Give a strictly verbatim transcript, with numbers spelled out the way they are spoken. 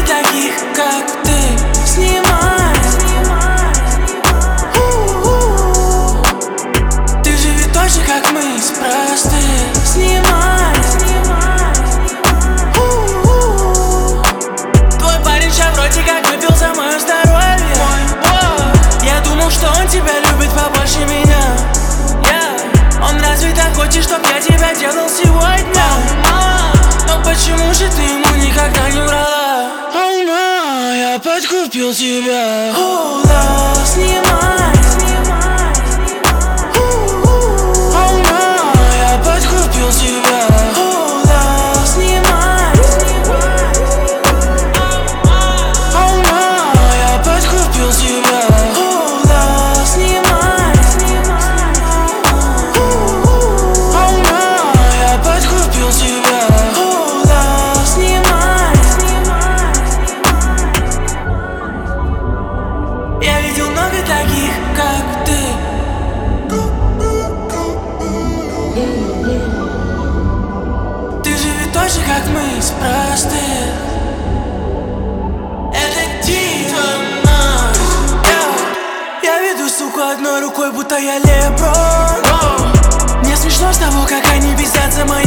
таких, как ты, снимай. Ты же ведь точно как мы, из простых. Снимай. Твой парень ща вроде как выпил за мое здоровье. Я думал, что он тебя любит побольше меня. Он разве так хочет, чтоб я тебя делал сегодня? Но почему же ты ему никогда не врала? Oh my, я подкупил тебя. Oh, love, снимай. Oh my, я подкупил тебя. Oh, love, снимай. Oh my, я подкупил тебя. Oh, love, снимай. Oh my, я подкупил тебя. Oh, love, снимай. Я видел много таких, как ты. Ты же ведь тоже как мы, из простых. Это типа нас. Я, я веду суку одной рукой, будто я Леброн. Мне смешно с того, как они бесятся мои